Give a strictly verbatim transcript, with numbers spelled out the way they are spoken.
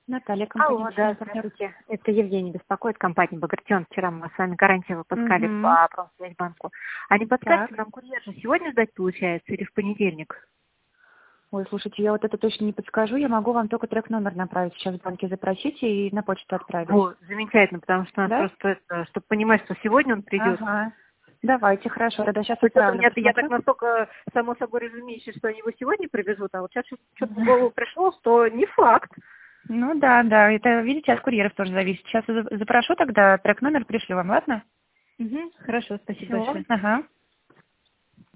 Наталья, компания Алло, да, «Офисный партнер». здравствуйте. Это Евгений беспокоит, компания «Багратион». Вчера мы с вами гарантии выпускали Угу. по Промсвязьбанку. А не подскажете, Так. нам курьер же сегодня сдать получается или в понедельник? Ой, слушайте, я вот это точно не подскажу. Я могу вам только трек-номер направить. Сейчас в банке запросите и на почту отправить. Вот, замечательно, потому что у нас Да? просто, чтобы понимать, что сегодня он придет. Ага. Давайте, хорошо. Тогда сейчас То есть это у отправлю, меня, я так посмотрю. настолько само собой разумеющий, что они его сегодня привезут, а вот сейчас что-то в Мгм. голову пришло, что не факт. Ну да, да. Это, видите, от курьеров тоже зависит. Сейчас за- запрошу, тогда трек-номер пришлю вам, ладно? Угу, хорошо, спасибо Все. большое. Ага.